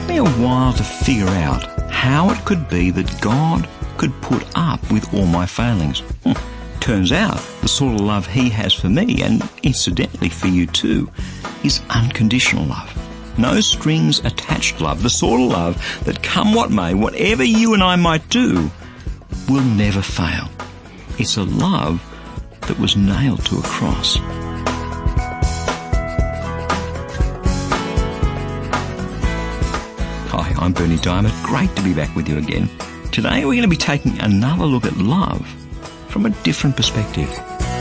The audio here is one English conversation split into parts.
me a while to figure out how it could be that God could put up with all my failings. Turns out the sort of love he has for me, and incidentally for you too, is unconditional love. No strings attached love, the sort of love that come what may, whatever you and I might do, will never fail. It's a love that was nailed to a cross. Hi, I'm Berni Dymet. Great to be back with you again. Today we're going to be taking another look at love from a different perspective.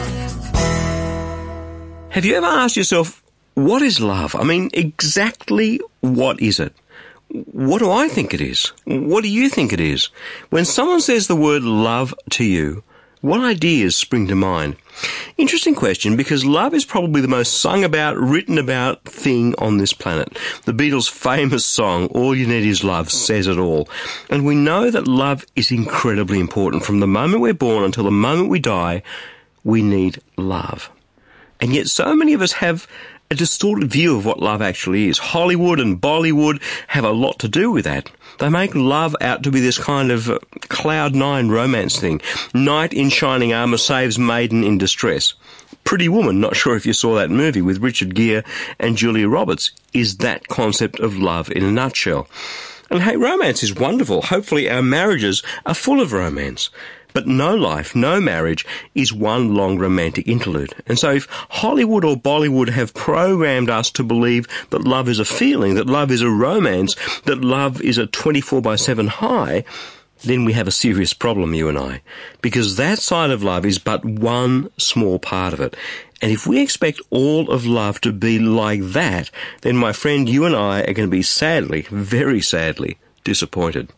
Have you ever asked yourself, what is love? I mean, exactly what is it? What do I think it is? What do you think it is? When someone says the word love to you, what ideas spring to mind? Interesting question, because love is probably the most sung about, written about thing on this planet. The Beatles' famous song, All You Need Is Love, says it all. And we know that love is incredibly important. From the moment we're born until the moment we die, we need love. And yet so many of us have a distorted view of what love actually is. Hollywood and Bollywood have a lot to do with that. They make love out to be this kind of cloud nine romance thing. Knight in shining armour saves maiden in distress. Pretty Woman, not sure if you saw that movie with Richard Gere and Julia Roberts, is that concept of love in a nutshell. And hey, romance is wonderful. Hopefully our marriages are full of romance. But no life, no marriage is one long romantic interlude. And so if Hollywood or Bollywood have programmed us to believe that love is a feeling, that love is a romance, that love is a 24/7 high, then we have a serious problem, you and I. Because that side of love is but one small part of it. And if we expect all of love to be like that, then my friend, you and I are going to be sadly, very sadly, disappointed.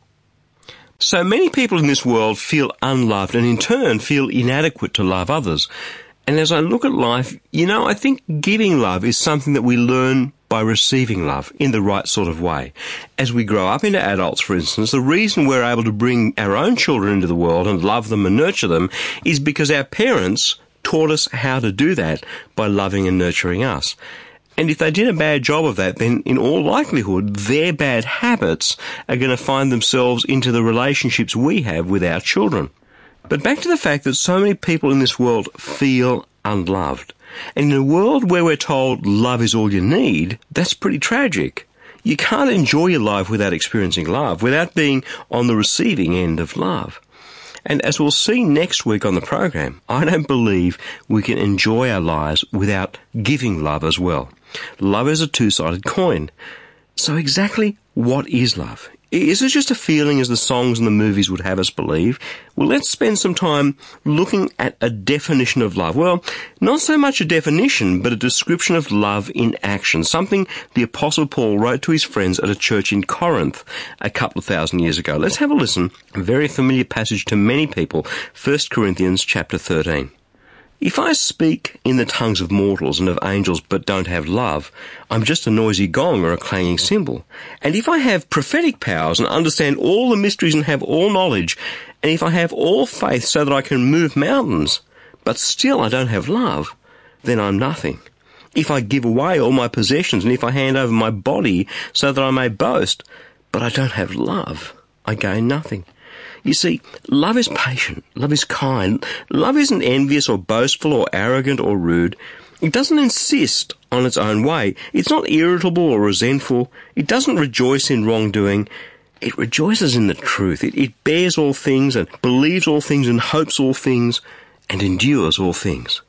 So many people in this world feel unloved and in turn feel inadequate to love others. And as I look at life, I think giving love is something that we learn by receiving love in the right sort of way. As we grow up into adults, for instance, the reason we're able to bring our own children into the world and love them and nurture them is because our parents taught us how to do that by loving and nurturing us. And if they did a bad job of that, then in all likelihood, their bad habits are going to find themselves into the relationships we have with our children. But back to the fact that so many people in this world feel unloved. And in a world where we're told love is all you need, that's pretty tragic. You can't enjoy your life without experiencing love, without being on the receiving end of love. And as we'll see next week on the program, I don't believe we can enjoy our lives without giving love as well. Love is a two-sided coin. So exactly what is love? Is it just a feeling as the songs and the movies would have us believe? Well, let's spend some time looking at a definition of love. Well, not so much a definition, but a description of love in action, something the Apostle Paul wrote to his friends at a church in Corinth a couple of thousand years ago. Let's have a listen. A very familiar passage to many people, 1 Corinthians chapter 13. If I speak in the tongues of mortals and of angels but don't have love, I'm just a noisy gong or a clanging cymbal. And if I have prophetic powers and understand all the mysteries and have all knowledge, and if I have all faith so that I can move mountains, but still I don't have love, then I'm nothing. If I give away all my possessions and if I hand over my body so that I may boast, but I don't have love, I gain nothing. You see, love is patient, love is kind, love isn't envious or boastful or arrogant or rude. It doesn't insist on its own way. It's not irritable or resentful. It doesn't rejoice in wrongdoing. It rejoices in the truth. It bears all things and believes all things and hopes all things and endures all things.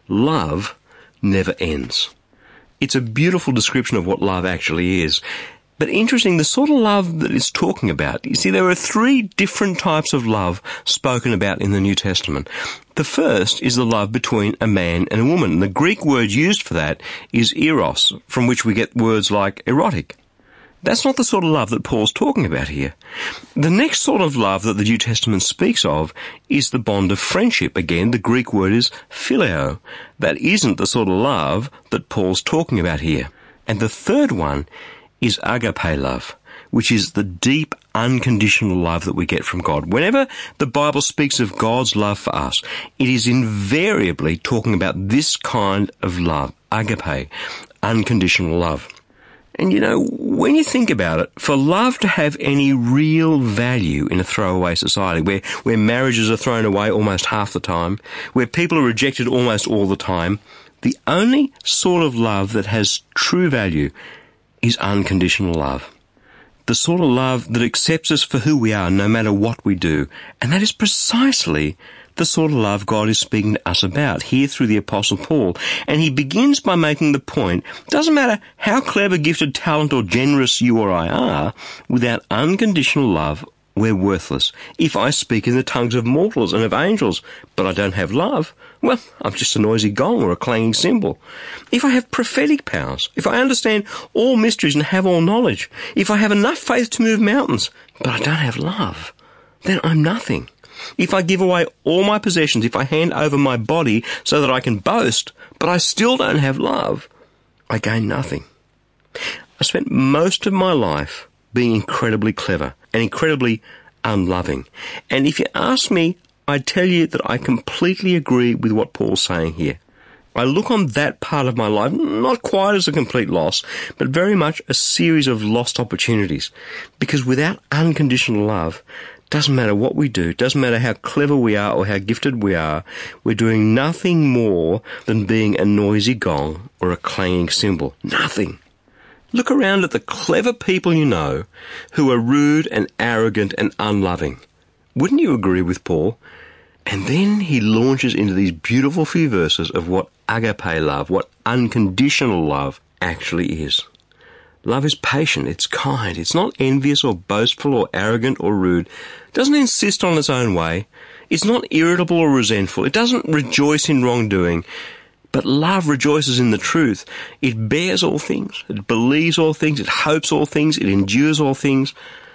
Love never ends. It's a beautiful description of what love actually is. But interesting, the sort of love that it's talking about. You see, there are three different types of love spoken about in the New Testament. The first is the love between a man and a woman. The Greek word used for that is eros, from which we get words like erotic. That's not the sort of love that Paul's talking about here. The next sort of love that the New Testament speaks of is the bond of friendship. Again, the Greek word is phileo. That isn't the sort of love that Paul's talking about here. And the third one is agape love, which is the deep, unconditional love that we get from God. Whenever the Bible speaks of God's love for us, it is invariably talking about this kind of love, agape, unconditional love. And when you think about it, for love to have any real value in a throwaway society, where marriages are thrown away almost half the time, where people are rejected almost all the time, the only sort of love that has true value is unconditional love. The sort of love that accepts us for who we are, no matter what we do. And that is precisely the sort of love God is speaking to us about here through the Apostle Paul. And he begins by making the point, doesn't matter how clever, gifted, talented or generous you or I are, without unconditional love, we're worthless. If I speak in the tongues of mortals and of angels, but I don't have love, well, I'm just a noisy gong or a clanging cymbal. If I have prophetic powers, if I understand all mysteries and have all knowledge, if I have enough faith to move mountains, but I don't have love, then I'm nothing. If I give away all my possessions, if I hand over my body so that I can boast, but I still don't have love, I gain nothing. I spent most of my life being incredibly clever and incredibly unloving. And if you ask me, I'd tell you that I completely agree with what Paul's saying here. I look on that part of my life not quite as a complete loss, but very much a series of lost opportunities. Because without unconditional love, doesn't matter what we do, doesn't matter how clever we are or how gifted we are, we're doing nothing more than being a noisy gong or a clanging cymbal. Nothing. Look around at the clever people you know who are rude and arrogant and unloving. Wouldn't you agree with Paul? And then he launches into these beautiful few verses of what agape love, what unconditional love actually is. Love is patient, it's kind, it's not envious or boastful or arrogant or rude. It doesn't insist on its own way. It's not irritable or resentful. It doesn't rejoice in wrongdoing. But love rejoices in the truth. It bears all things. It believes all things. It hopes all things. It endures all things.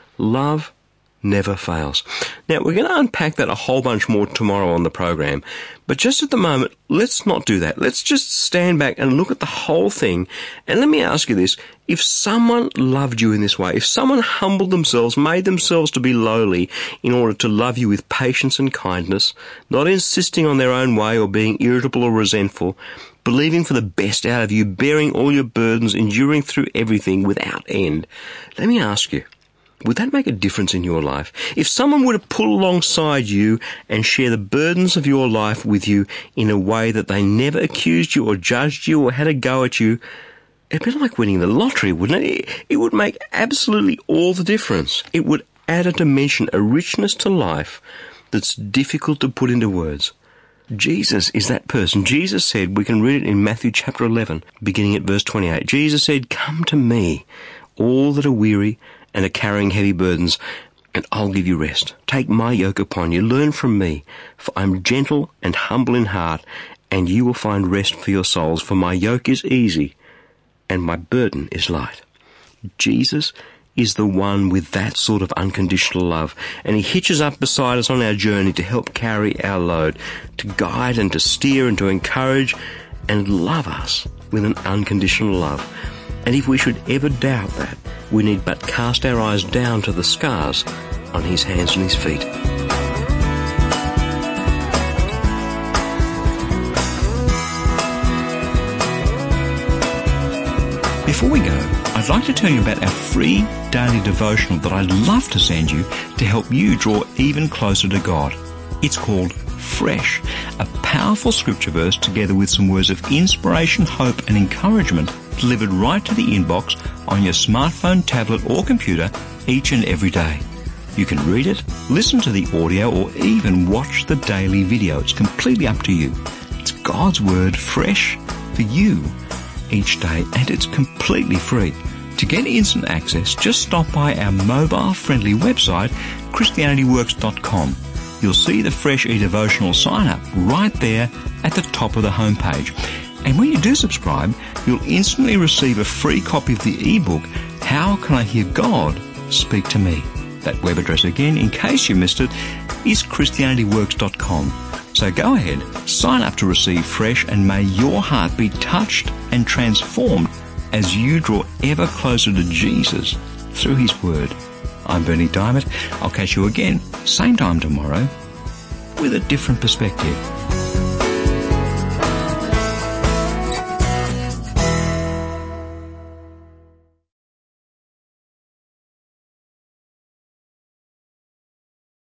Love never fails. Now, we're going to unpack that a whole bunch more tomorrow on the program. But just at the moment, let's not do that. Let's just stand back and look at the whole thing. And let me ask you this. If someone loved you in this way, if someone humbled themselves, made themselves to be lowly in order to love you with patience and kindness, not insisting on their own way or being irritable or resentful, believing for the best out of you, bearing all your burdens, enduring through everything without end, let me ask you, would that make a difference in your life? If someone were to pull alongside you and share the burdens of your life with you in a way that they never accused you or judged you or had a go at you, it'd be like winning the lottery, wouldn't it? It would make absolutely all the difference. It would add a dimension, a richness to life that's difficult to put into words. Jesus is that person. Jesus said, we can read it in Matthew chapter 11, beginning at verse 28. Jesus said, "Come to me, all that are weary and are carrying heavy burdens, and I'll give you rest. Take my yoke upon you. Learn from me, for I'm gentle and humble in heart, and you will find rest for your souls. For my yoke is easy, and my burden is light." Jesus is the one with that sort of unconditional love, and he hitches up beside us on our journey to help carry our load, to guide and to steer and to encourage and love us with an unconditional love. And if we should ever doubt that, we need but cast our eyes down to the scars on his hands and his feet. Before we go, I'd like to tell you about our free daily devotional that I'd love to send you to help you draw even closer to God. It's called Fresh, a powerful scripture verse together with some words of inspiration, hope and encouragement delivered right to the inbox on your smartphone, tablet or computer each and every day. You can read it, listen to the audio or even watch the daily video. It's completely up to you. It's God's Word fresh for you each day, and it's completely free. To get instant access, just stop by our mobile-friendly website, ChristianityWorks.com. You'll see the Fresh eDevotional sign-up right there at the top of the homepage. And when you do subscribe, you'll instantly receive a free copy of the ebook, How Can I Hear God Speak to Me? That web address again, in case you missed it, is ChristianityWorks.com. So go ahead, sign up to receive Fresh, and may your heart be touched and transformed as you draw ever closer to Jesus through his Word. I'm Bernie Diamond. I'll catch you again, same time tomorrow, with a different perspective.